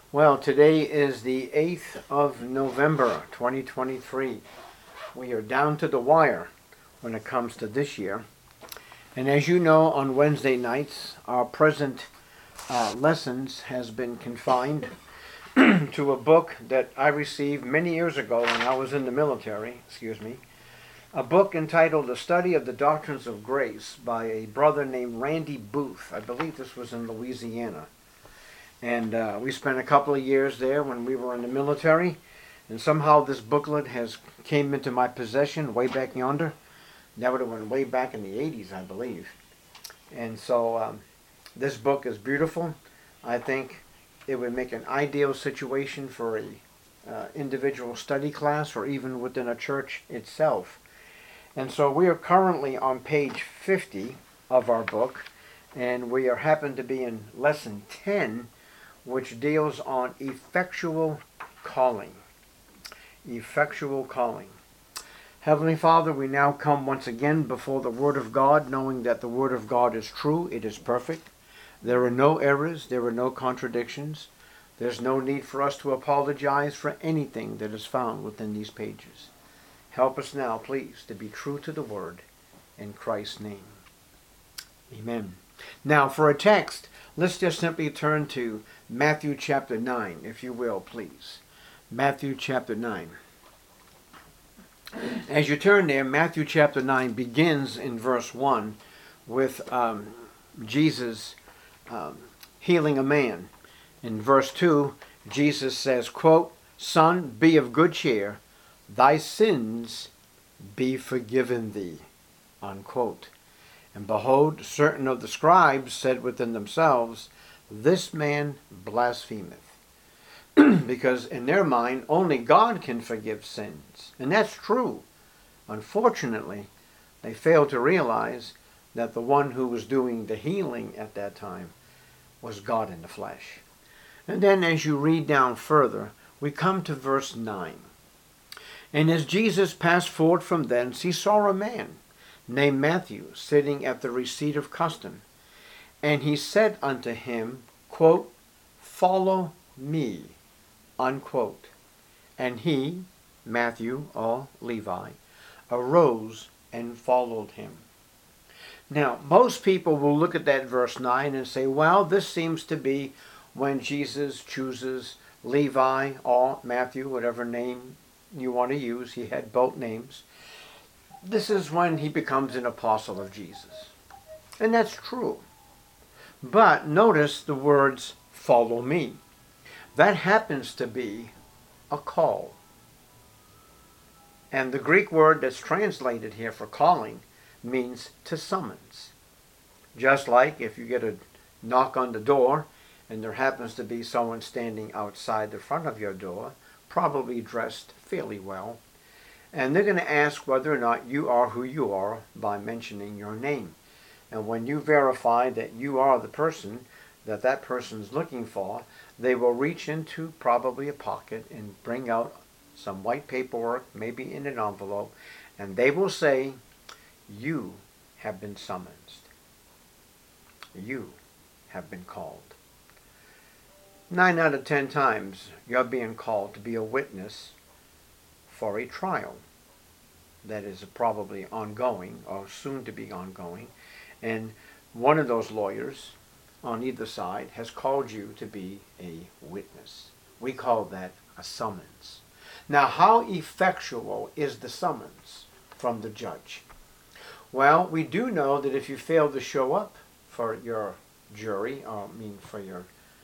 Well, today is the 8th of November, 2023. We are down to the wire when it comes to this year. And as you know, on Wednesday nights, our present lessons has been confined to a book that I received many years ago when I was in the military, a book entitled The Study of the Doctrines of Grace by a brother named Randy Booth. I believe this was in Louisiana. And we spent a couple of years there when we were in the military. And somehow this booklet has came into my possession way back yonder. That would have went way back in the 80s, I believe. And so this book is beautiful. I think it would make an ideal situation for a individual study class or even within a church itself. And so we are currently on page 50 of our book. And we happen to be in lesson 10, which deals on effectual calling. Effectual calling. Heavenly Father, we now come once again before the Word of God, knowing that the Word of God is true, it is perfect. There are no errors, there are no contradictions. There's no need for us to apologize for anything that is found within these pages. Help us now, please, to be true to the Word, in Christ's name. Amen. Now, for a text, let's just simply turn to Matthew chapter 9, if you will, please. Matthew chapter 9. As you turn there, Matthew chapter 9 begins in verse 1 with Jesus healing a man. In verse 2, Jesus says, quote, "Son, be of good cheer, thy sins be forgiven thee," unquote. And behold, certain of the scribes said within themselves, "This man blasphemeth." Because in their mind, only God can forgive sins. And that's true. Unfortunately, they failed to realize that the one who was doing the healing at that time was God in the flesh. And then as you read down further, we come to verse 9. "And as Jesus passed forward from thence, he saw a man named Matthew sitting at the receipt of custom. And he said unto him, quote, Follow me, unquote. And he," Matthew, or Levi, "arose and followed him." Now, most people will look at that verse 9 and say, well, this seems to be when Jesus chooses Levi or Matthew, whatever name you want to use. He had both names. This is when he becomes an apostle of Jesus. And that's true. But notice the words, "follow me." That happens to be a call. And the Greek word that's translated here for calling means to summons. Just like if you get a knock on the door and there happens to be someone standing outside the front of your door, probably dressed fairly well, and they're going to ask whether or not you are who you are by mentioning your name. And when you verify that you are the person that that person's looking for, they will reach into probably a pocket and bring out some white paperwork, maybe in an envelope, and they will say, "You have been summoned. You have been called." 9 out of 10 times, you're being called to be a witness for a trial that is probably ongoing or soon to be ongoing. And one of those lawyers on either side has called you to be a witness. We call that a summons. Now, how effectual is the summons from the judge? Well, we do know that if you fail to show up for your jury, for your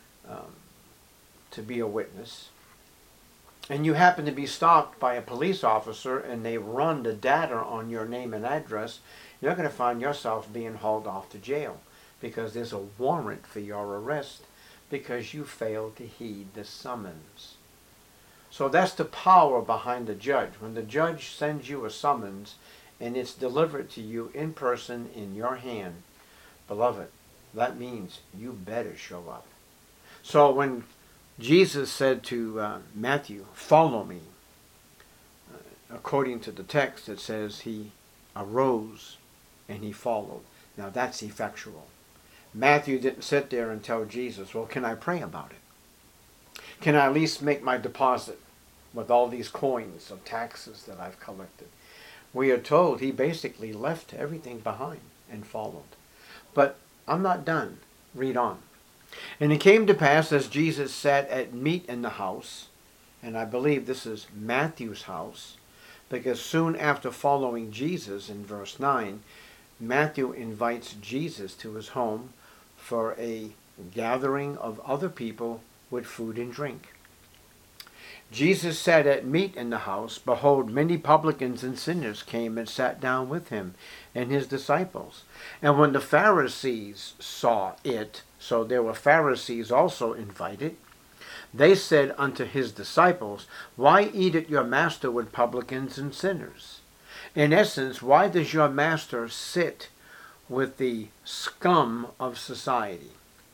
to be a witness, and you happen to be stopped by a police officer and they run the data on your name and address, you're going to find yourself being hauled off to jail because there's a warrant for your arrest because you failed to heed the summons. So that's the power behind the judge. When the judge sends you a summons and it's delivered to you in person in your hand, beloved, that means you better show up. So when Jesus said to Matthew, "Follow me," according to the text, it says he arose and he followed. Now that's effectual. Matthew didn't sit there and tell Jesus, "Well, can I pray about it?" Can I at least make my deposit with all these coins of taxes that I've collected? We are told he basically left everything behind and followed. But I'm not done. Read on. And it came to pass as Jesus sat at meat in the house, and I believe this is Matthew's house, because soon after following Jesus in verse 9, Matthew invites Jesus to his home for a gathering of other people with food and drink. Jesus sat at meat in the house. Behold, many publicans and sinners came and sat down with him and his disciples. And when the Pharisees saw it, so there were Pharisees also invited, they said unto his disciples, Why eateth your master with publicans and sinners? In essence, why does your master sit with the scum of society?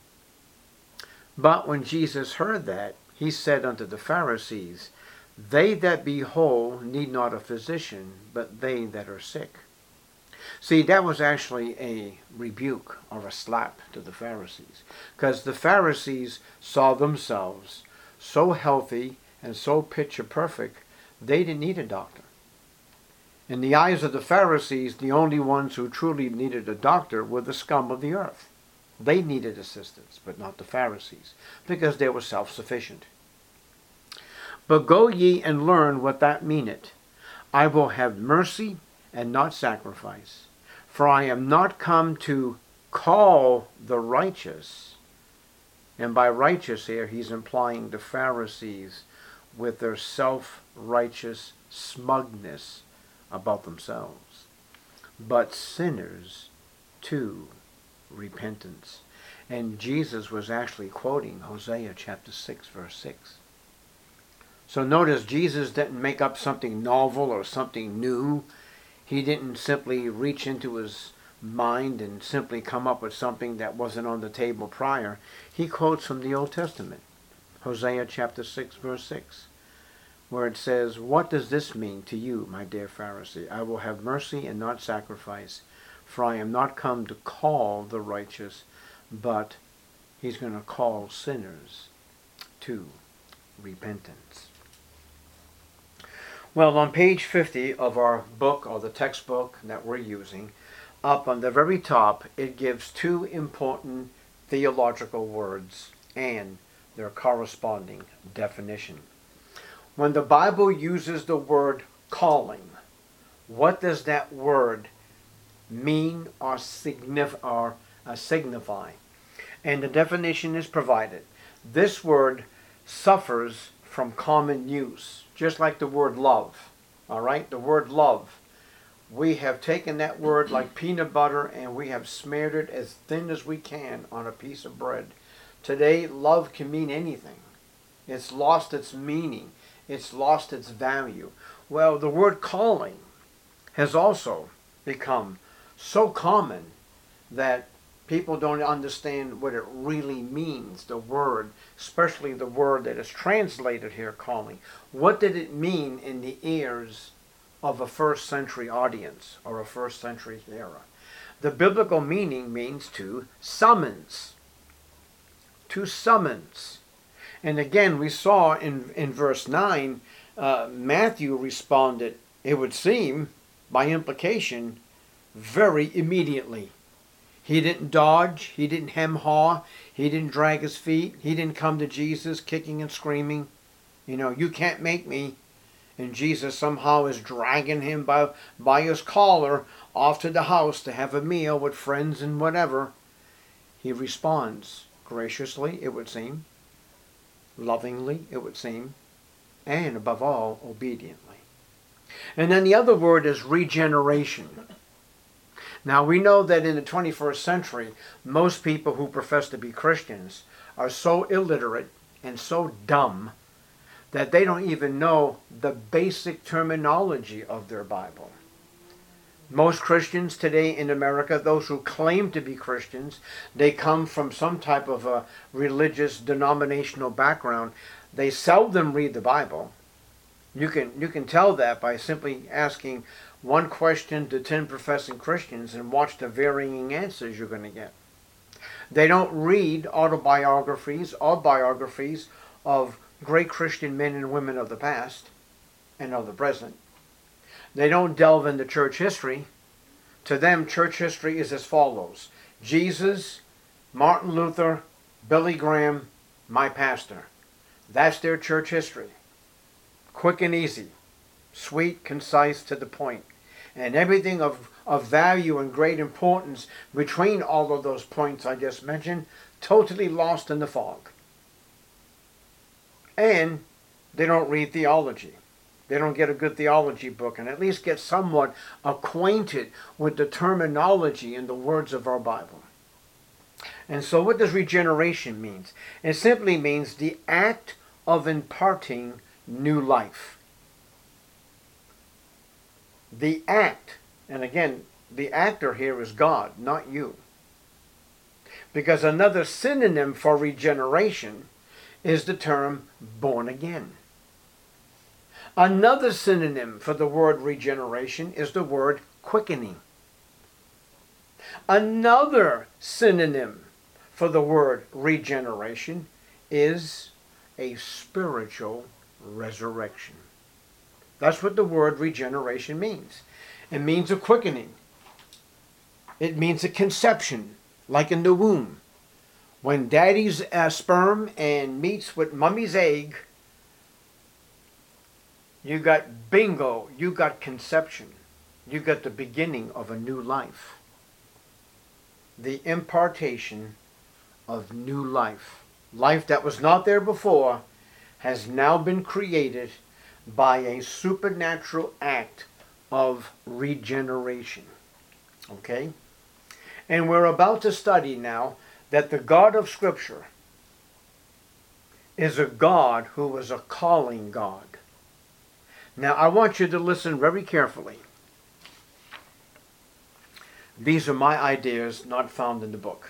But when Jesus heard that, he said unto the Pharisees, They that be whole need not a physician, but they that are sick. See, that was actually a rebuke or a slap to the Pharisees, because the Pharisees saw themselves so healthy and so picture perfect, they didn't need a doctor. In the eyes of the Pharisees, the only ones who truly needed a doctor were the scum of the earth. They needed assistance, but not the Pharisees, because they were self-sufficient. But go ye and learn what that meaneth. I will have mercy and not sacrifice. For I am not come to call the righteous. And by righteous here, he's implying the Pharisees with their self-righteous smugness about themselves, but sinners to repentance. And Jesus was actually quoting Hosea chapter 6, verse 6. So notice Jesus didn't make up something novel or something new. He didn't simply reach into his mind and simply come up with something that wasn't on the table prior. He quotes from the Old Testament, Hosea chapter 6, verse 6, where it says, What does this mean to you, my dear Pharisee? I will have mercy and not sacrifice, for I am not come to call the righteous, but he's going to call sinners to repentance. Well, on page 50 of our book, or the textbook that we're using, up on the very top, it gives two important theological words and their corresponding definition. When the Bible uses the word calling, what does that word mean or signify? And the definition is provided. This word suffers from common use, just like the word love. All right, the word love. We have taken that word like peanut butter and we have smeared it as thin as we can on a piece of bread. Today, love can mean anything. It's lost its meaning. It's lost its value. Well, the word calling has also become so common that people don't understand what it really means, the word, especially the word that is translated here, calling. What did it mean in the ears of a first century audience or a first century era? The biblical meaning means to summons. To summons. And again, we saw in verse 9, Matthew responded, it would seem, by implication, very immediately. He didn't dodge, he didn't hem-haw, he didn't drag his feet, he didn't come to Jesus kicking and screaming, you can't make me. And Jesus somehow is dragging him by his collar off to the house to have a meal with friends and whatever. He responds graciously, it would seem, lovingly, it would seem, and above all, obediently. And then the other word is regeneration. Now we know that in the 21st century, most people who profess to be Christians are so illiterate and so dumb that they don't even know the basic terminology of their Bible. Most Christians today in America, those who claim to be Christians, they come from some type of a religious denominational background. They seldom read the Bible. You can tell that by simply asking one question to 10 professing Christians and watch the varying answers you're going to get. They don't read autobiographies or biographies of great Christian men and women of the past and of the present. They don't delve into church history. To them, church history is as follows: Jesus, Martin Luther, Billy Graham, my pastor. That's their church history. Quick and easy, sweet, concise, to the point. And everything of value and great importance between all of those points I just mentioned, totally lost in the fog. And they don't read theology. They don't get a good theology book and at least get somewhat acquainted with the terminology and the words of our Bible. And so what does regeneration mean? It simply means the act of imparting new life. The act, and again, the actor here is God, not you. Because another synonym for regeneration is the term born again. Another synonym for the word regeneration is the word quickening. Another synonym for the word regeneration is a spiritual resurrection. That's what the word regeneration means. It means a quickening. It means a conception, like in the womb. When daddy's sperm and meets with mummy's egg, you got bingo, you got conception. You got the beginning of a new life. The impartation of new life. Life that was not there before has now been created by a supernatural act of regeneration. Okay? And we're about to study now that the God of Scripture is a God who is a calling God. Now, I want you to listen very carefully. These are my ideas, not found in the book.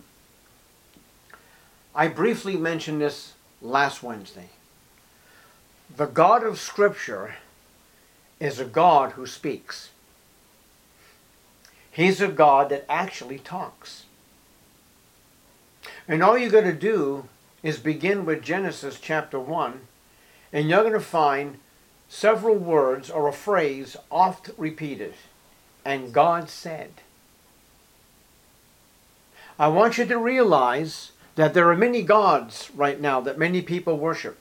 I briefly mentioned this last Wednesday. The God of Scripture is a God who speaks. He's a God that actually talks. And all you got to do is begin with Genesis chapter 1, and you're going to find several words or a phrase oft repeated. And God said. I want you to realize that there are many gods right now that many people worship.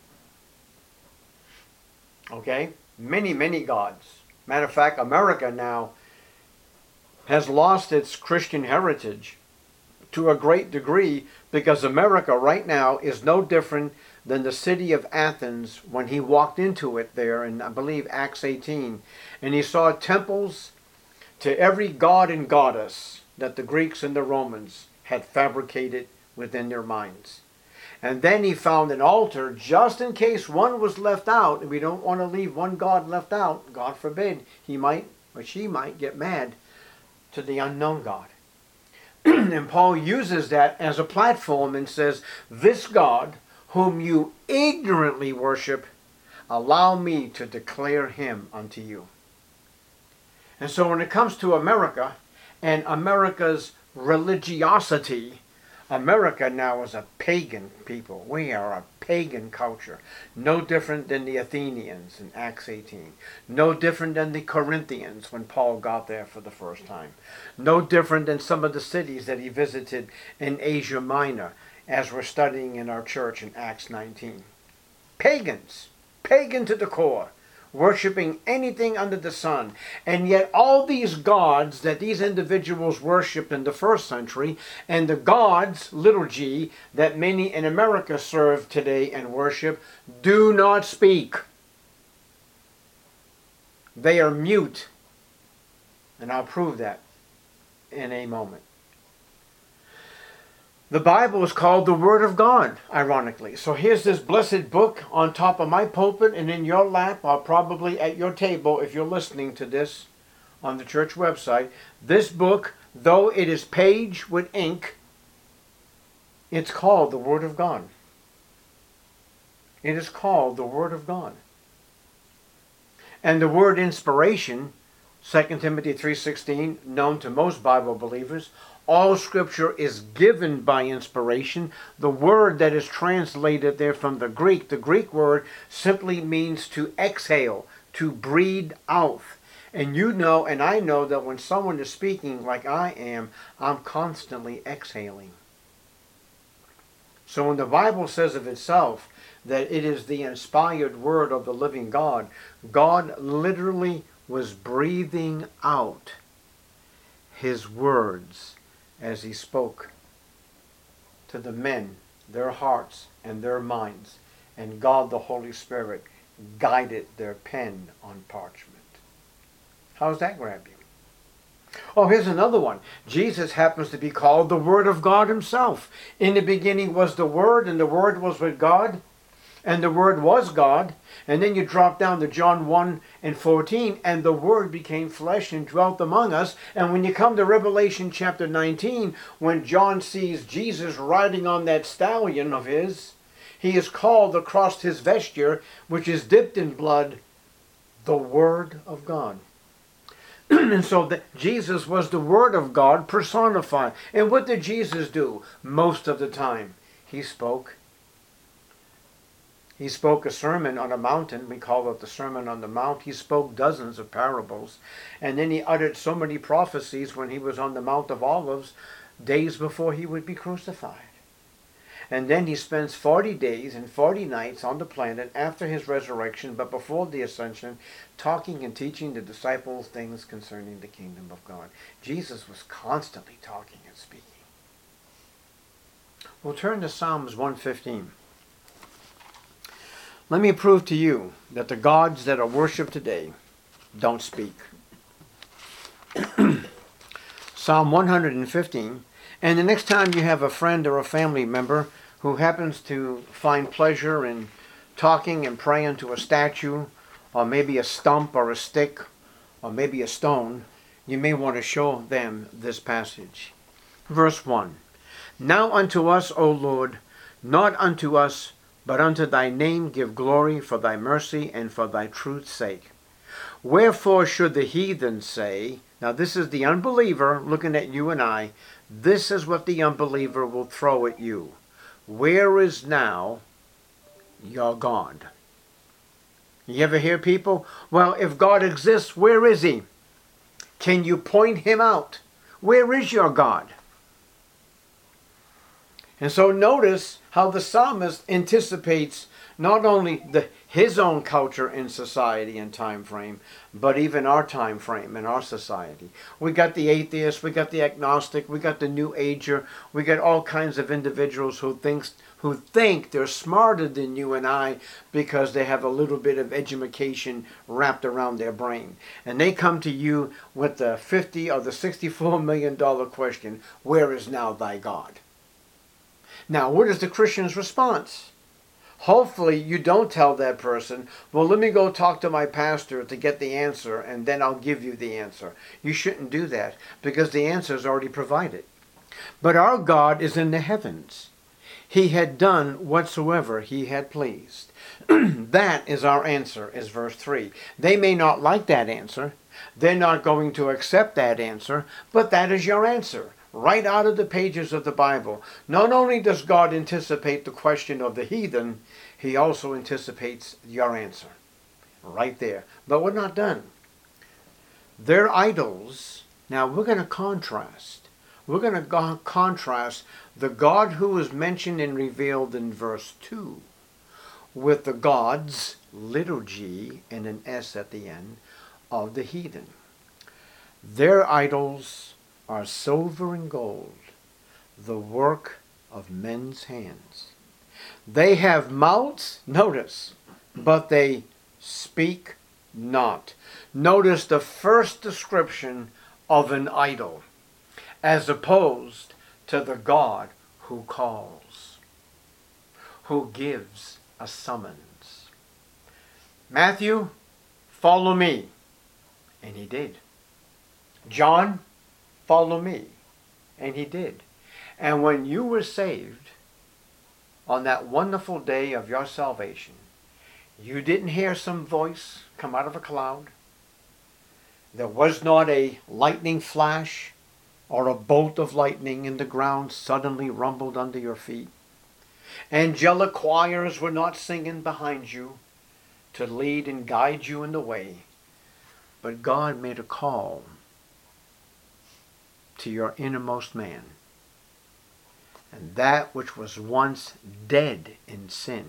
Okay? Many, many gods. Matter of fact, America now has lost its Christian heritage to a great degree because America right now is no different than the city of Athens when he walked into it there in, I believe, Acts 18. And he saw temples to every god and goddess that the Greeks and the Romans had fabricated within their minds. And then he found an altar just in case one was left out, and we don't want to leave one god left out. God forbid, he might or she might get mad to the unknown God. And Paul uses that as a platform and says, this God whom you ignorantly worship, allow me to declare him unto you. And so when it comes to America and America's religiosity, America now is a pagan people. We are a pagan culture. No different than the Athenians in Acts 18. No different than the Corinthians when Paul got there for the first time. No different than some of the cities that he visited in Asia Minor, as we're studying in our church in Acts 19. Pagans. Pagan to the core. Worshipping anything under the sun. And yet all these gods that these individuals worshipped in the first century, and the gods, little g, that many in America serve today and worship, do not speak. They are mute. And I'll prove that in a moment. The Bible is called the Word of God, ironically. So here's this blessed book on top of my pulpit and in your lap, or probably at your table if you're listening to this on the church website. This book, though it is page with ink, it's called the Word of God. It is called the Word of God. And the word inspiration, 2 Timothy 3:16, known to most Bible believers, All Scripture is given by inspiration. The word that is translated there from the Greek word simply means to exhale, to breathe out. And you know, and I know that when someone is speaking like I am, I'm constantly exhaling. So when the Bible says of itself that it is the inspired word of the living God, God literally was breathing out his words as he spoke to the men, their hearts and their minds. And God the Holy Spirit guided their pen on parchment. How's that grab you? Oh, here's another one. Jesus happens to be called the Word of God himself. In the beginning was the Word, and the Word was with God, and the Word was God. And then you drop down to John 1:14, and the Word became flesh and dwelt among us. And when you come to Revelation chapter 19, when John sees Jesus riding on that stallion of his, he is called across his vesture, which is dipped in blood, the Word of God. And so Jesus was the Word of God personified. And what did Jesus do most of the time? He spoke. He spoke a sermon on a mountain. We call it the Sermon on the Mount. He spoke dozens of parables. And then he uttered so many prophecies when he was on the Mount of Olives, days before he would be crucified. And then he spends 40 days and 40 nights on the planet after his resurrection, but before the ascension, talking and teaching the disciples things concerning the kingdom of God. Jesus was constantly talking and speaking. We'll turn to Psalms 115. Let me prove to you that the gods that are worshipped today don't speak. Psalm 115. And the next time you have a friend or a family member who happens to find pleasure in talking and praying to a statue, or maybe a stump or a stick, or maybe a stone, you may want to show them this passage. Verse 1. Now unto us, O Lord, not unto us, but unto thy name give glory for thy mercy and for thy truth's sake. Wherefore should the heathen say, now this is the unbeliever looking at you and I, this is what the unbeliever will throw at you. Where is now your God? You ever hear people, well, if God exists, where is he? Can you point him out? Where is your God? And so notice how the psalmist anticipates not only his own culture in society and time frame, but even our time frame and our society. We got the atheist, we got the agnostic, we got the new ager, we got all kinds of individuals who think they're smarter than you and I because they have a little bit of education wrapped around their brain. And they come to you with the $50 or the $64 million question, where is now thy God? Now, what is the Christian's response? Hopefully you don't tell that person, well, let me go talk to my pastor to get the answer, and then I'll give you the answer. You shouldn't do that, because the answer is already provided. But our God is in the heavens. He had done whatsoever he had pleased. That is our answer, is verse 3. They may not like that answer. They're not going to accept that answer, but that is your answer. Right out of the pages of the Bible. Not only does God anticipate the question of the heathen, he also anticipates your answer. Right there. But we're not done. Their idols, now we're going to contrast. We're going to contrast the God who is mentioned and revealed in verse 2 with the gods, little g and an S at the end, of the heathen. Their idols are silver and gold, the work of men's hands. They have mouths, notice, but they speak not. Notice the first description of an idol, as opposed to the God who calls, who gives a summons. Matthew, follow me. And he did. John, follow me. And he did. And when you were saved, on that wonderful day of your salvation, you didn't hear some voice come out of a cloud. There was not a lightning flash. or a bolt of lightning and the ground suddenly rumbled under your feet. Angelic choirs were not singing behind you to lead and guide you in the way, but God made a call to your innermost man. And that which was once dead in sin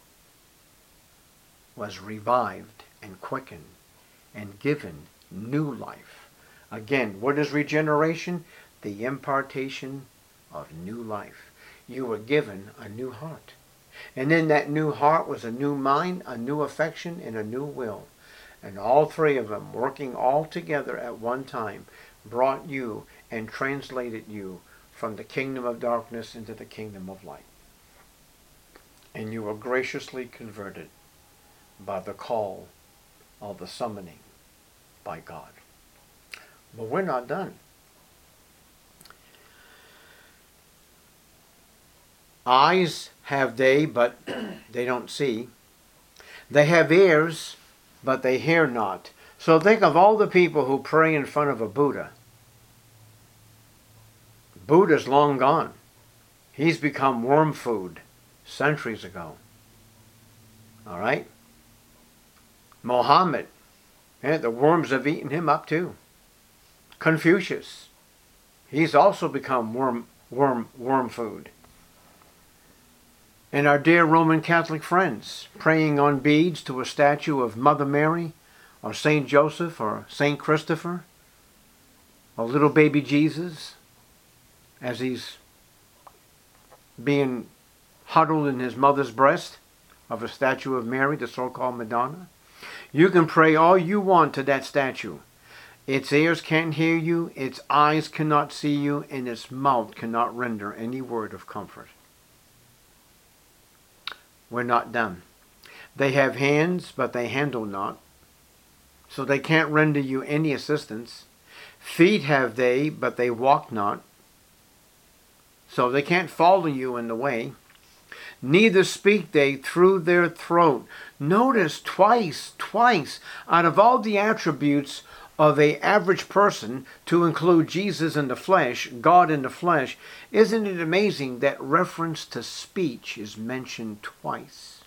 was revived and quickened and given new life. Again, what is regeneration? The impartation of new life. You were given a new heart. And in that new heart was a new mind, a new affection, and a new will. And all three of them, working all together at one time, brought you and translated you from the kingdom of darkness into the kingdom of light. And you were graciously converted by the call of the summoning by God. But we're not done. Eyes have they, but they don't see. They have ears, but they hear not. So think of all the people who pray in front of a Buddha. Buddha's long gone. He's become worm food centuries ago. All right? Mohammed, the worms have eaten him up too. Confucius, he's also become worm food. And our dear Roman Catholic friends, praying on beads to a statue of Mother Mary, or Saint Joseph, or Saint Christopher, or little baby Jesus, as he's being huddled in his mother's breast of a statue of Mary, the so-called Madonna. You can pray all you want to that statue. Its ears can't hear you, its eyes cannot see you, and its mouth cannot render any word of comfort. We're not done. They have hands, but they handle not, so they can't render you any assistance. Feet have they, but they walk not, so they can't follow you in the way. Neither speak they through their throat. Notice twice, out of all the attributes of an average person, to include Jesus in the flesh, God in the flesh, isn't it amazing that reference to speech is mentioned twice?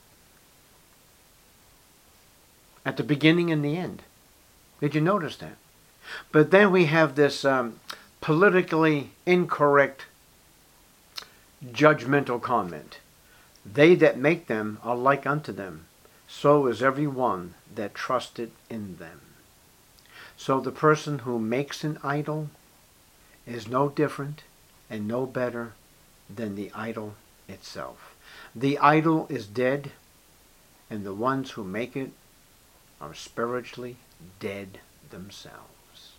At the beginning and the end. Did you notice that? But then we have this politically incorrect judgmental comment. They that make them are like unto them. So is every one that trusted in them. So the person who makes an idol is no different and no better than the idol itself. The idol is dead, and the ones who make it are spiritually dead themselves.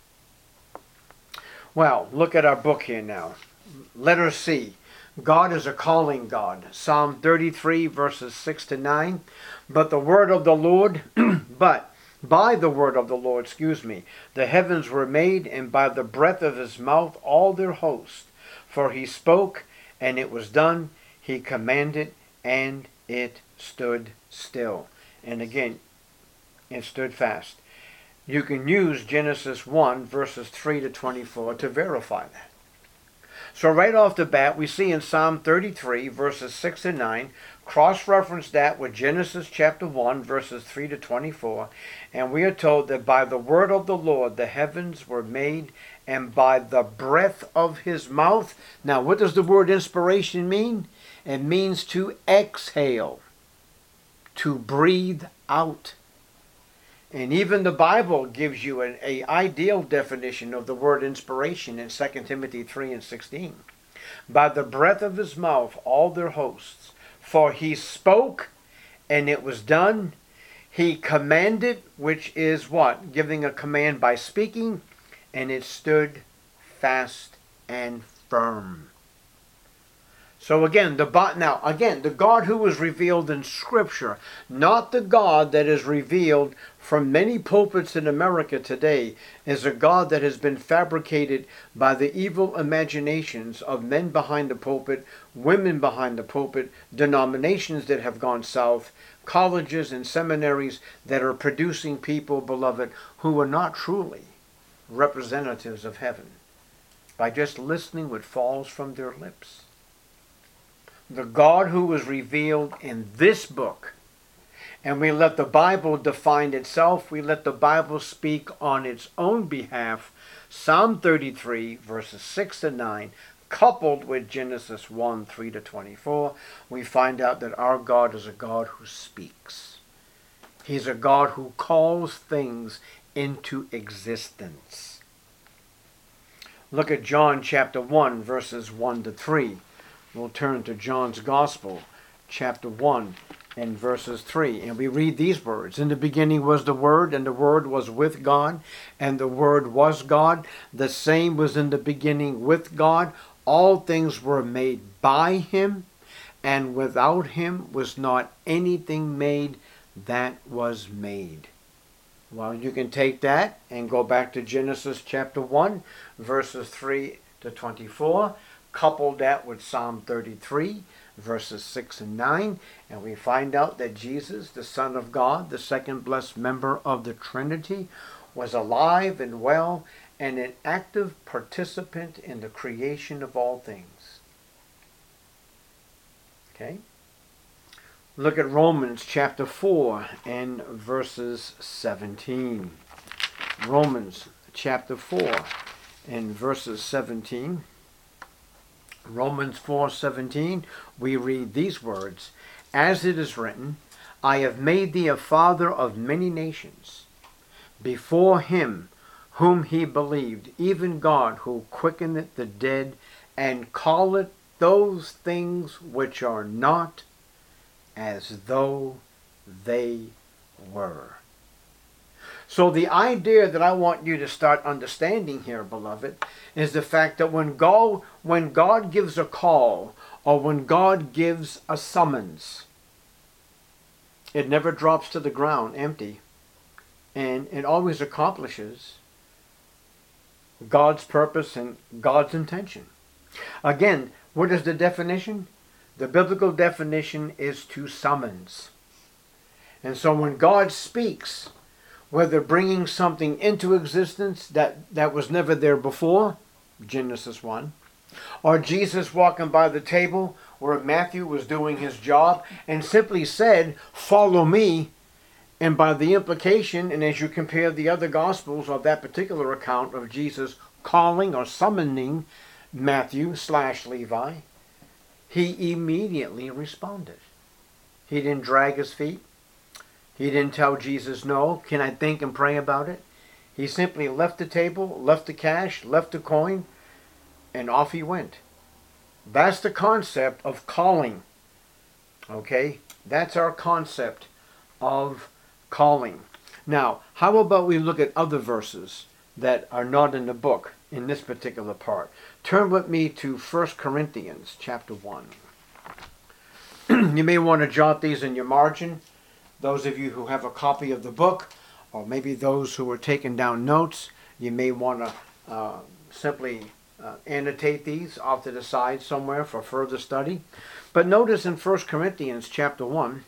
Well, look at our book here now. Letter C. God is a calling God. Psalm 33 verses 6 to 9. But the word of the Lord, by the word of the Lord, the heavens were made, and by the breath of his mouth all their host. For he spoke, and it was done. He commanded, and it stood still. And again, it stood fast. You can use Genesis 1 verses 3 to 24 to verify that. So right off the bat, we see in Psalm 33 verses 6 to 9, cross-reference that with Genesis chapter 1 verses 3 to 24, and we are told that by the word of the Lord the heavens were made, and by the breath of his mouth. Now, what does the word inspiration mean? It means to exhale, to breathe out. And even the Bible gives you an ideal definition of the word inspiration in 2 Timothy 3 and 16. By the breath of his mouth, all their hosts. For he spoke, and it was done. He commanded, which is what? Giving a command by speaking, and it stood fast and firm. So again, the God who is revealed in Scripture, not the God that is revealed from many pulpits in America today, is a God that has been fabricated by the evil imaginations of men behind the pulpit, women behind the pulpit, denominations that have gone south, colleges and seminaries that are producing people, beloved, who are not truly representatives of heaven. by just listening what falls from their lips. The God who is revealed in this book, and we let the Bible define itself, we let the Bible speak on its own behalf. Psalm 33, verses 6 to 9, coupled with Genesis 1, 3 to 24, we find out that our God is a God who speaks. He's a God who calls things into existence. Look at John chapter 1, verses 1 to 3. We'll turn to John's Gospel, chapter 1, and verses 3. And we read these words. In the beginning was the Word, and the Word was with God, and the Word was God. The same was in the beginning with God. All things were made by him, and without him was not anything made that was made. Well, you can take that and go back to Genesis chapter 1, verses 3 to 24. Couple that with Psalm 33, verses 6 and 9, and we find out that Jesus, the Son of God, the second blessed member of the Trinity, was alive and well and an active participant in the creation of all things. Okay? Look at Romans chapter 4 and verses 17. Romans chapter 4 and verses 17. Romans 4:17, we read these words, as it is written, I have made thee a father of many nations, before him whom he believed, even God, who quickeneth the dead, and calleth those things which are not as though they were. So the idea that I want you to start understanding here, beloved, is the fact that when God gives a call, or when God gives a summons, it never drops to the ground empty, and it always accomplishes God's purpose and God's intention. Again, what is the definition? The biblical definition is to summons. And so when God speaks, whether bringing something into existence that was never there before, Genesis 1, or Jesus walking by the table where Matthew was doing his job and simply said, follow me, and by the implication, and as you compare the other Gospels of that particular account of Jesus calling or summoning Matthew/Levi, he immediately responded. He didn't drag his feet. He didn't tell Jesus, no, can I think and pray about it? He simply left the table, left the cash, left the coin, and off he went. That's the concept of calling. Okay? That's our concept of calling. Now, how about we look at other verses that are not in the book in this particular part? Turn with me to 1 Corinthians chapter 1. You may want to jot these in your margin. Those of you who have a copy of the book, or maybe those who are taking down notes, you may want to simply annotate these off to the side somewhere for further study. But notice in 1 Corinthians chapter 1,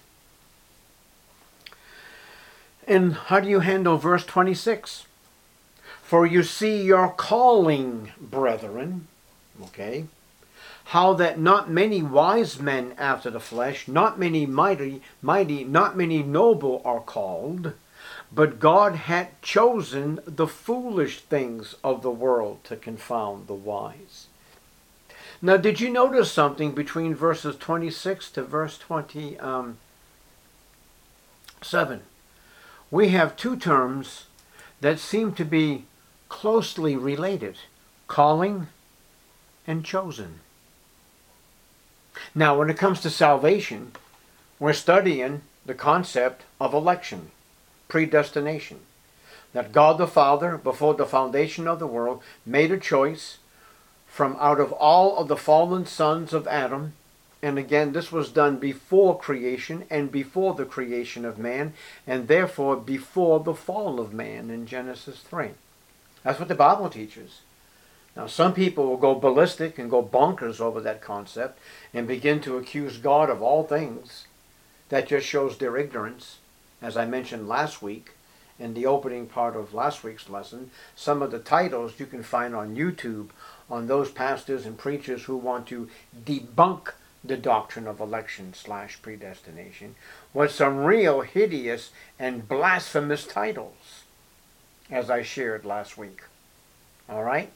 and how do you handle verse 26? For you see your calling, brethren, okay, how that not many wise men after the flesh, not many mighty, not many noble are called, but God hath chosen the foolish things of the world to confound the wise. Now, did you notice something between verses 26 to verse 27? We have two terms that seem to be closely related: calling and chosen. Now, when it comes to salvation, we're studying the concept of election, predestination. That God the Father, before the foundation of the world, made a choice from out of all of the fallen sons of Adam. And again, this was done before creation and before the creation of man, and therefore before the fall of man in Genesis 3. That's what the Bible teaches. Now, some people will go ballistic and go bonkers over that concept and begin to accuse God of all things. That just shows their ignorance. As I mentioned last week, in the opening part of last week's lesson, some of the titles you can find on YouTube on those pastors and preachers who want to debunk the doctrine of election / predestination with some real hideous and blasphemous titles, as I shared last week. All right?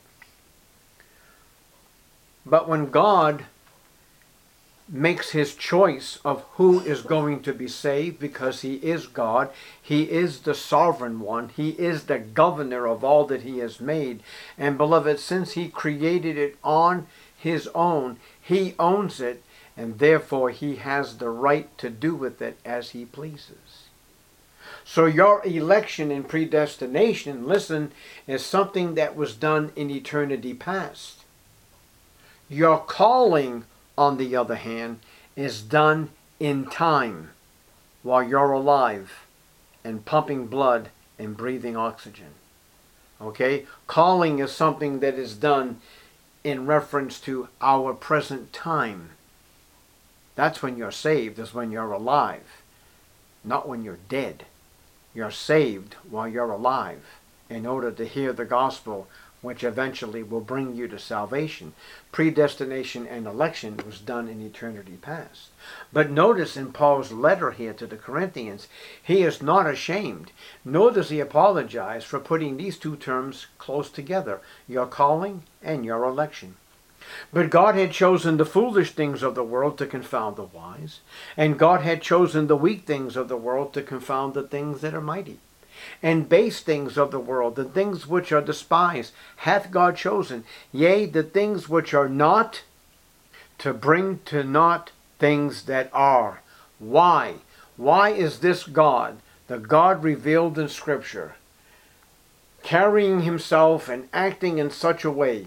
But when God makes his choice of who is going to be saved, because he is God, he is the sovereign one, he is the governor of all that he has made. And beloved, since he created it on his own, he owns it, and therefore he has the right to do with it as he pleases. So your election and predestination, listen, is something that was done in eternity past. Your calling, on the other hand, is done in time while you're alive and pumping blood and breathing oxygen. Okay? Calling is something that is done in reference to our present time. That's when you're saved, is when you're alive, not when you're dead. You're saved while you're alive in order to hear the gospel, which eventually will bring you to salvation. Predestination and election was done in eternity past. But notice in Paul's letter here to the Corinthians, he is not ashamed, nor does he apologize for putting these two terms close together, your calling and your election. But God had chosen the foolish things of the world to confound the wise, and God had chosen the weak things of the world to confound the things that are mighty. And base things of the world, the things which are despised, hath God chosen, yea, the things which are not, to bring to naught things that are. Why? Why is this God, the God revealed in Scripture, carrying himself and acting in such a way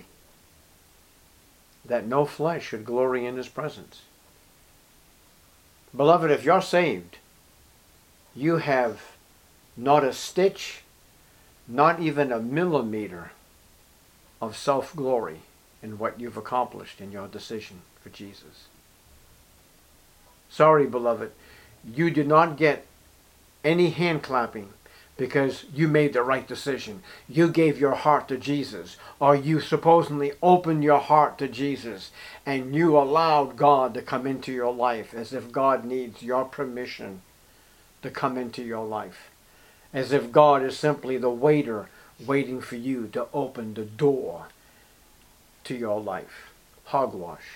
that no flesh should glory in his presence? Beloved, if you're saved, you have not a stitch, not even a millimeter of self-glory in what you've accomplished in your decision for Jesus. Sorry, beloved, you did not get any hand clapping because you made the right decision. You gave your heart to Jesus, or you supposedly opened your heart to Jesus, and you allowed God to come into your life as if God needs your permission to come into your life. As if God is simply the waiter waiting for you to open the door to your life. Hogwash.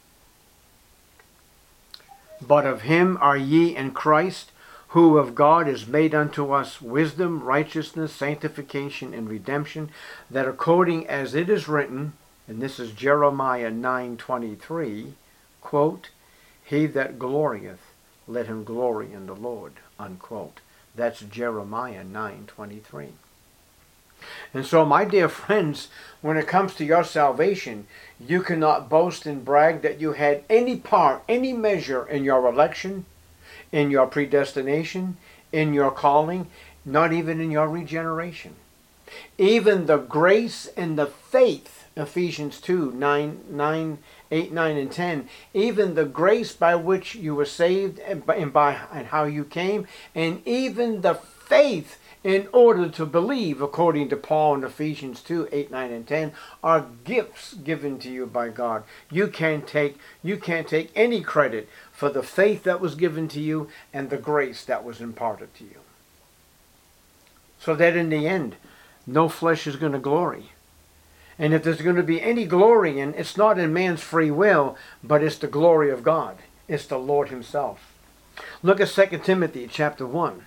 But of him are ye in Christ, who of God is made unto us wisdom, righteousness, sanctification, and redemption, that according as it is written, and this is Jeremiah 9:23, quote, he that glorieth, let him glory in the Lord, unquote. That's Jeremiah 9:23. And so, my dear friends, when it comes to your salvation, you cannot boast and brag that you had any part, any measure in your election, in your predestination, in your calling, not even in your regeneration. Even the grace and the faith, Ephesians 2:8, 9, and 10, even the grace by which you were saved and how you came, and even the faith in order to believe, according to Paul in Ephesians 2:8, 9, and 10, are gifts given to you by God. You can't take any credit for the faith that was given to you and the grace that was imparted to you. So that in the end, no flesh is going to glory. And if there's going to be any glory in, it's not in man's free will, but it's the glory of God. It's the Lord himself. Look at 2 Timothy chapter 1.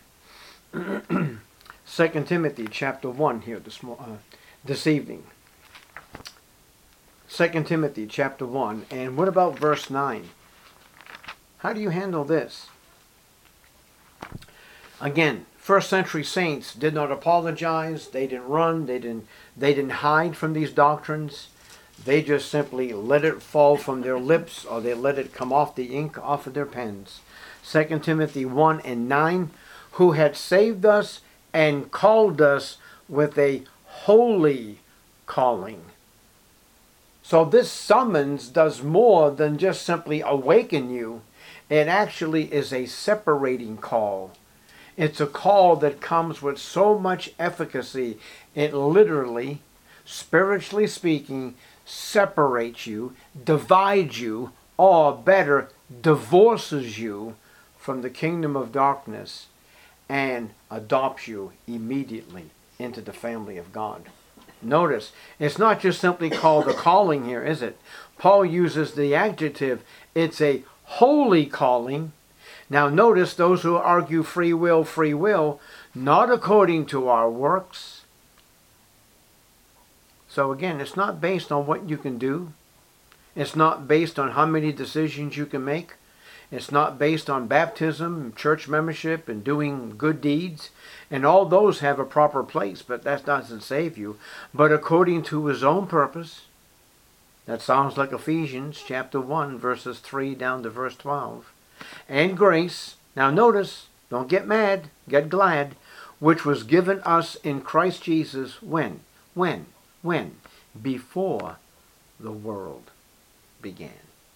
2 Timothy chapter 1 here this evening. 2 Timothy chapter 1. And what about verse 9? How do you handle this? Again, first century saints did not apologize. They didn't run. They didn't hide from these doctrines. They just simply let it fall from their lips, or they let it come off the ink off of their pens. 2 Timothy 1 and 9, who had saved us and called us with a holy calling. So this summons does more than just simply awaken you. It actually is a separating call. It's a call that comes with so much efficacy. It literally, spiritually speaking, separates you, divides you, or better, divorces you from the kingdom of darkness and adopts you immediately into the family of God. Notice, it's not just simply called a calling here, is it? Paul uses the adjective, it's a holy calling. Now notice those who argue free will, not according to our works. So again, it's not based on what you can do. It's not based on how many decisions you can make. It's not based on baptism, church membership, and doing good deeds. And all those have a proper place, but that doesn't save you. But according to his own purpose, that sounds like Ephesians chapter 1, verses 3 down to verse 12. And grace, now notice, don't get mad, get glad, which was given us in Christ Jesus when? Before the world began.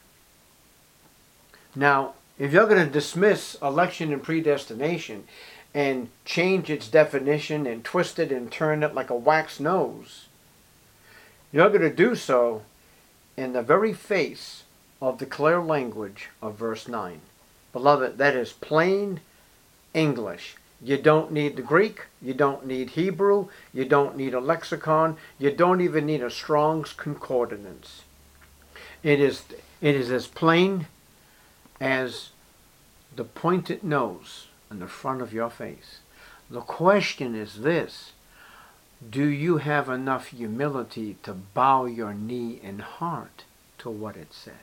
Now, if you're going to dismiss election and predestination and change its definition and twist it and turn it like a wax nose, you're going to do so in the very face of the clear language of verse 9. Beloved, that is plain English. You don't need the Greek, you don't need Hebrew, you don't need a lexicon, you don't even need a Strong's Concordance. It is as plain as the pointed nose on the front of your face. The question is this: do you have enough humility to bow your knee and heart to what it says?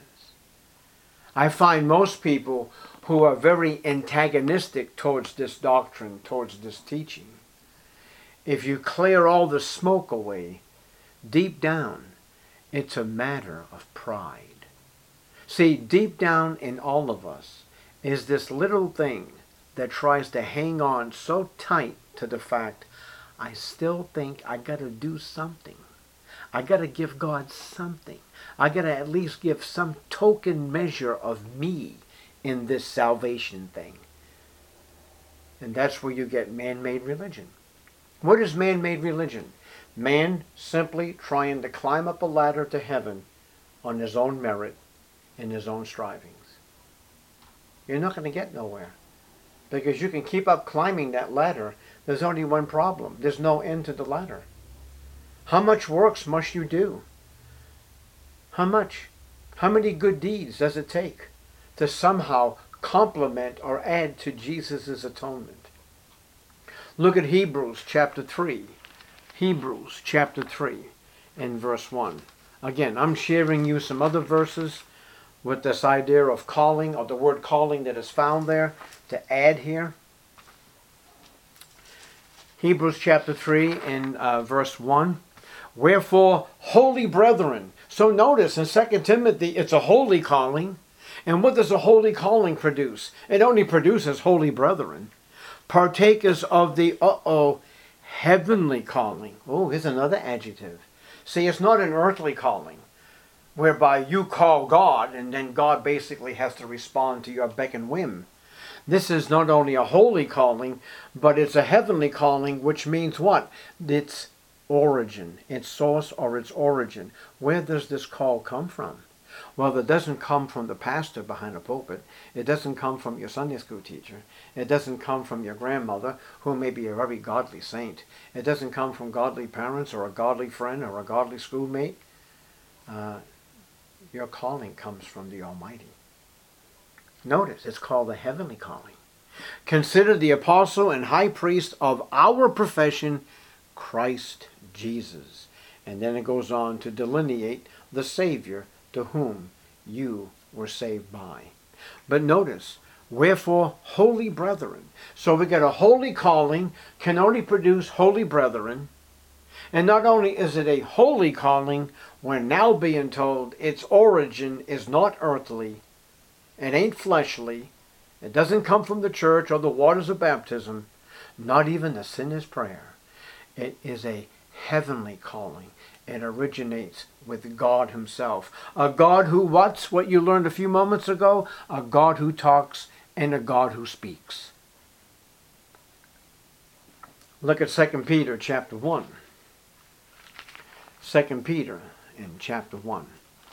I find most people who are very antagonistic towards this doctrine, towards this teaching, if you clear all the smoke away, deep down, it's a matter of pride. See, deep down in all of us is this little thing that tries to hang on so tight to the fact, I still think I got to do something. I got to give God something. I got to at least give some token measure of me in this salvation thing. And that's where you get man-made religion. What is man-made religion? Man simply trying to climb up a ladder to heaven on his own merit and his own strivings. You're not going to get nowhere. Because you can keep up climbing that ladder. There's only one problem. There's no end to the ladder. How much works must you do? How much? How many good deeds does it take to somehow complement or add to Jesus' atonement? Look at Hebrews chapter 3. Hebrews chapter 3 and verse 1. Again, I'm sharing you some other verses with this idea of calling, or the word calling that is found there, to add here. Hebrews chapter 3 and verse 1. Wherefore, holy brethren. So notice in 2 Timothy, it's a holy calling. And what does a holy calling produce? It only produces holy brethren. Partakers of the, heavenly calling. Oh, here's another adjective. See, it's not an earthly calling, whereby you call God and then God basically has to respond to your beck and whim. This is not only a holy calling, but it's a heavenly calling, which means what? Its origin, its source or its origin. Where does this call come from? Well, it doesn't come from the pastor behind a pulpit. It doesn't come from your Sunday school teacher. It doesn't come from your grandmother, who may be a very godly saint. It doesn't come from godly parents or a godly friend or a godly schoolmate. Your calling comes from the Almighty. Notice, it's called the heavenly calling. Consider the apostle and high priest of our profession, Christ Jesus. And then it goes on to delineate the Savior to whom you were saved by. But notice, wherefore, holy brethren. So we get a holy calling, can only produce holy brethren. And not only is it a holy calling, we're now being told its origin is not earthly, it ain't fleshly, it doesn't come from the church or the waters of baptism, not even the sinner's prayer. It is a heavenly calling. It originates with God himself. A God who what's what you learned a few moments ago? A God who talks and a God who speaks. Look at 2 Peter chapter 1. 2 Peter in chapter 1.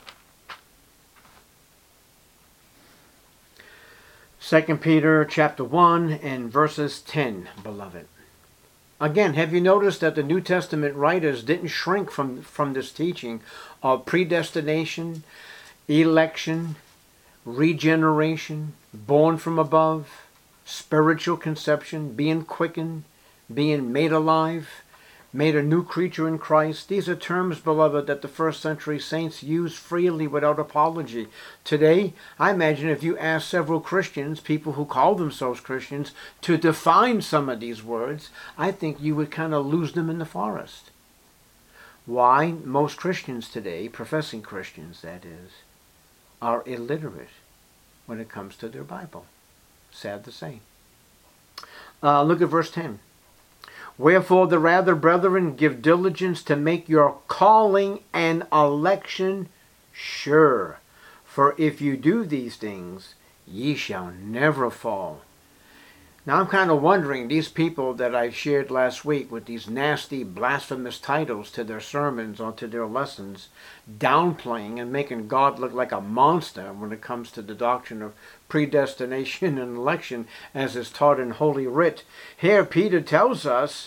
2 Peter chapter 1 and verses 10, beloved. Again, have you noticed that the New Testament writers didn't shrink from this teaching of predestination, election, regeneration, born from above, spiritual conception, being quickened, being made alive, made a new creature in Christ? These are terms, beloved, that the first century saints used freely without apology. Today, I imagine if you ask several Christians, people who call themselves Christians, to define some of these words, I think you would kind of lose them in the forest. Why? Most Christians today, professing Christians that is, are illiterate when it comes to their Bible. Sad to say. Look at verse 10. Wherefore the rather, brethren, give diligence to make your calling and election sure. For if you do these things, ye shall never fall. Now I'm kind of wondering, these people that I shared last week with these nasty, blasphemous titles to their sermons or to their lessons, downplaying and making God look like a monster when it comes to the doctrine of predestination and election as is taught in Holy Writ. Here Peter tells us,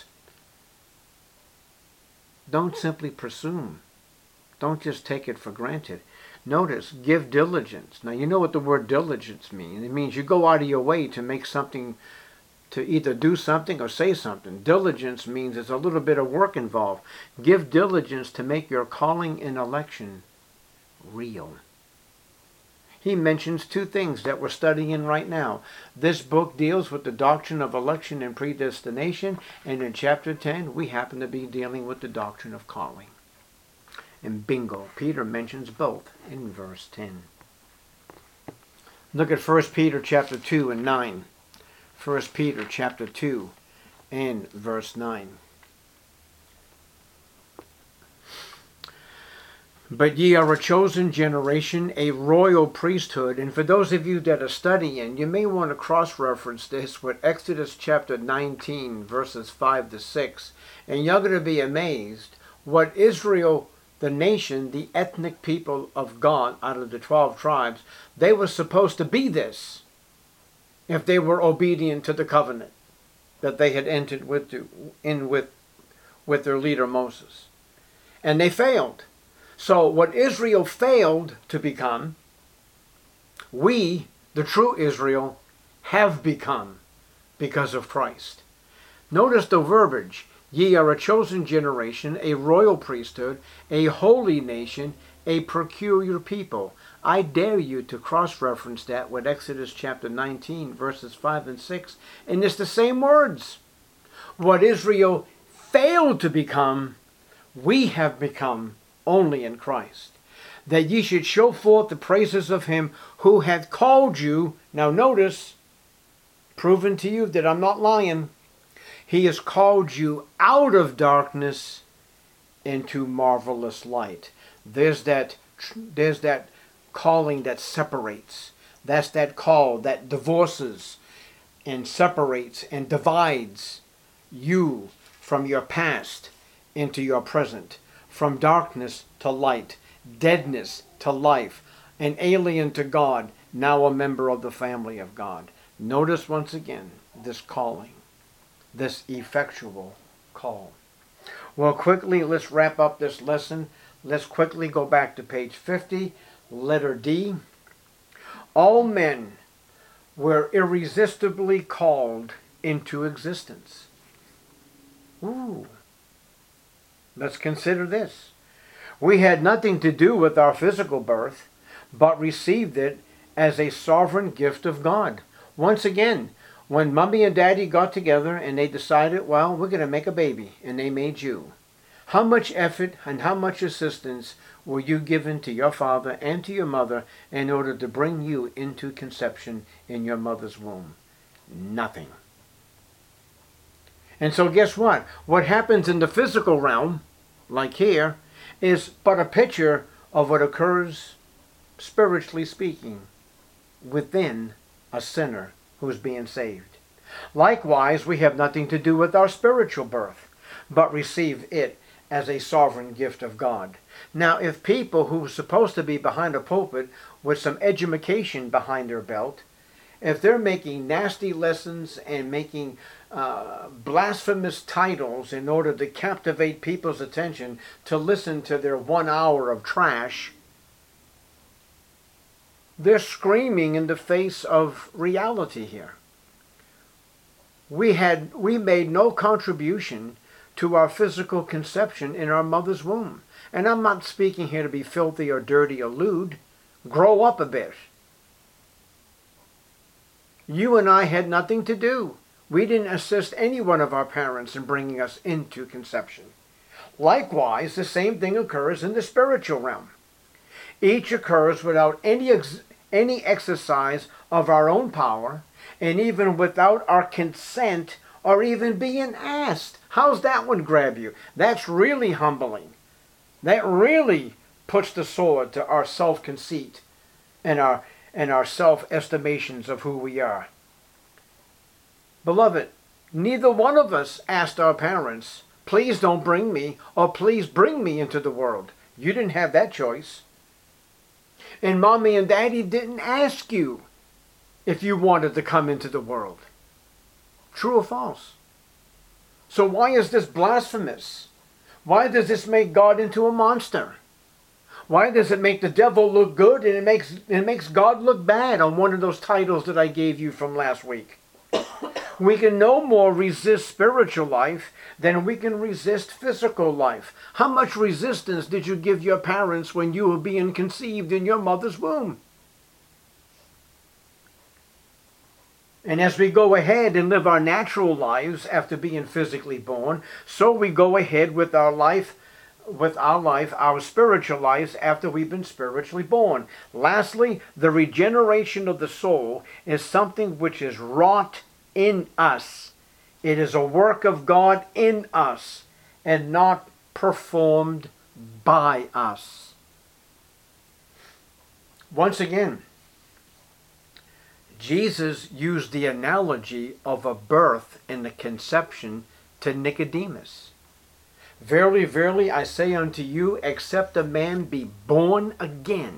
don't simply presume. Don't just take it for granted. Notice, give diligence. Now you know what the word diligence means. It means you go out of your way to make something, to either do something or say something. Diligence means there's a little bit of work involved. Give diligence to make your calling and election real. He mentions two things that we're studying right now. This book deals with the doctrine of election and predestination, and in chapter 10 we happen to be dealing with the doctrine of calling. And bingo, Peter mentions both in verse 10. Look at 1 Peter chapter 2 and 9. 1 Peter chapter 2 and verse 9. But ye are a chosen generation, a royal priesthood. And for those of you that are studying, you may want to cross-reference this with Exodus chapter 19, verses 5 to 6. And you're going to be amazed what Israel, the nation, the ethnic people of God out of the 12 tribes, they were supposed to be this if they were obedient to the covenant that they had entered with their leader Moses. And they failed. So what Israel failed to become, we, the true Israel, have become because of Christ. Notice the verbiage. Ye are a chosen generation, a royal priesthood, a holy nation, a peculiar people. I dare you to cross-reference that with Exodus chapter 19, verses 5 and 6. And it's the same words. What Israel failed to become, we have become only in Christ, that ye should show forth the praises of him who hath called you. Now notice, proven to you that I'm not lying. He has called you out of darkness into marvelous light. There's that calling that separates. That's that call that divorces and separates and divides you from your past into your present. From darkness to light, deadness to life, an alien to God, now a member of the family of God. Notice once again this calling, this effectual call. Well, quickly, let's wrap up this lesson. Let's quickly go back to page 50, letter D. All men were irresistibly called into existence. Ooh. Let's consider this. We had nothing to do with our physical birth, but received it as a sovereign gift of God. Once again, when Mommy and Daddy got together and they decided, well, we're going to make a baby, and they made you. How much effort and how much assistance were you given to your father and to your mother in order to bring you into conception in your mother's womb? Nothing. And so guess what? What happens in the physical realm, like here, is but a picture of what occurs, spiritually speaking, within a sinner who's being saved. Likewise, we have nothing to do with our spiritual birth, but receive it as a sovereign gift of God. Now, if people who are supposed to be behind a pulpit with some education behind their belt, if they're making nasty lessons and making blasphemous titles in order to captivate people's attention to listen to their 1 hour of trash, they're screaming in the face of reality here. We made no contribution to our physical conception in our mother's womb. And I'm not speaking here to be filthy or dirty or lewd. Grow up a bit. You and I had nothing to do. We didn't assist any one of our parents in bringing us into conception. Likewise, the same thing occurs in the spiritual realm. Each occurs without any exercise of our own power, and even without our consent or even being asked. How's that one grab you? That's really humbling. That really puts the sword to our self-conceit and our self-estimations of who we are. Beloved, neither one of us asked our parents, please don't bring me, or please bring me into the world. You didn't have that choice. And mommy and daddy didn't ask you if you wanted to come into the world. True or false? So why is this blasphemous? Why does this make God into a monster? Why does it make the devil look good and it makes God look bad on one of those titles that I gave you from last week? We can no more resist spiritual life than we can resist physical life. How much resistance did you give your parents when you were being conceived in your mother's womb? And as we go ahead and live our natural lives after being physically born, so we go ahead with our life, our spiritual lives after we've been spiritually born. Lastly, the regeneration of the soul is something which is wrought in us. It is a work of God in us and not performed by us. Once again, Jesus used the analogy of a birth and the conception to Nicodemus. Verily, verily, I say unto you, except a man be born again,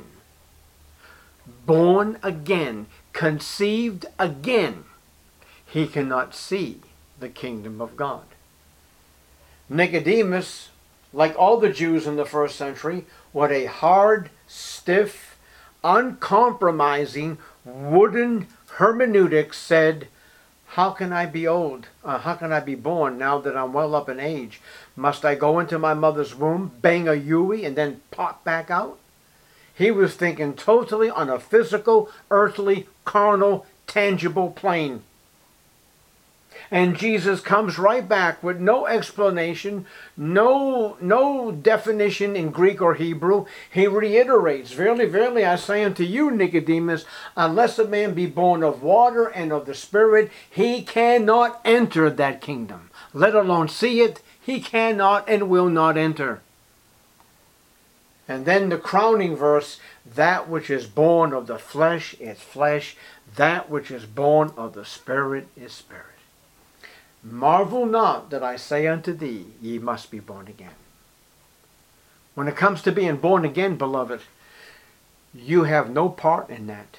conceived again, he cannot see the kingdom of God. Nicodemus, like all the Jews in the first century, was a hard, stiff, uncompromising, wooden hermeneutic said, how can I be old? How can I be born now that I'm well up in age? Must I go into my mother's womb, bang a Yui, and then pop back out? He was thinking totally on a physical, earthly, carnal, tangible plane. And Jesus comes right back with no explanation, no definition in Greek or Hebrew. He reiterates, verily, verily, I say unto you, Nicodemus, unless a man be born of water and of the Spirit, he cannot enter that kingdom. Let alone see it, he cannot and will not enter. And then the crowning verse, that which is born of the flesh is flesh, that which is born of the Spirit is spirit. Marvel not that I say unto thee, ye must be born again. When it comes to being born again, beloved, you have no part in that.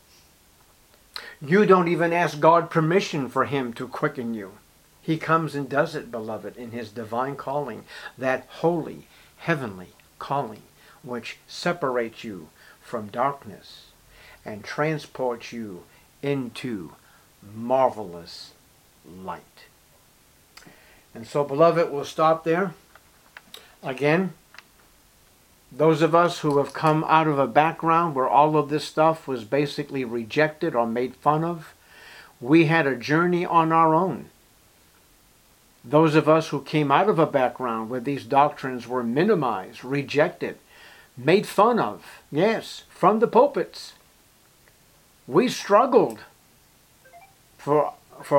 You don't even ask God permission for him to quicken you. He comes and does it, beloved, in his divine calling, that holy, heavenly calling, which separates you from darkness and transports you into marvelous light. And so, beloved, we'll stop there. Again, those of us who have come out of a background where all of this stuff was basically rejected or made fun of, we had a journey on our own. Those of us who came out of a background where these doctrines were minimized, rejected, made fun of, yes, from the pulpits, we struggled for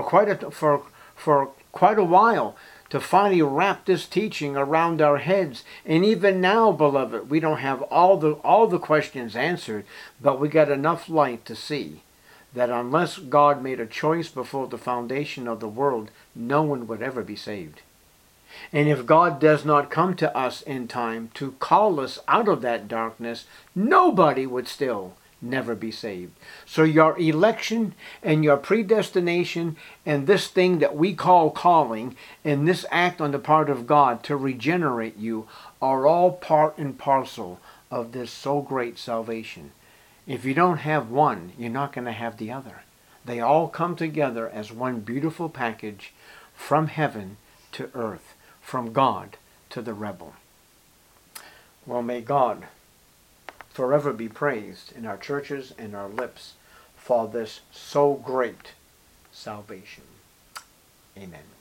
quite a while to finally wrap this teaching around our heads. And even now, beloved, we don't have all the questions answered, but we got enough light to see that unless God made a choice before the foundation of the world, no one would ever be saved. And if God does not come to us in time to call us out of that darkness, nobody would still never be saved. So your election and your predestination and this thing that we call calling and this act on the part of God to regenerate you are all part and parcel of this so great salvation. If you don't have one, you're not going to have the other. They all come together as one beautiful package from heaven to earth, from God to the rebel. Well, may God forever be praised in our churches and our lips for this so great salvation. Amen.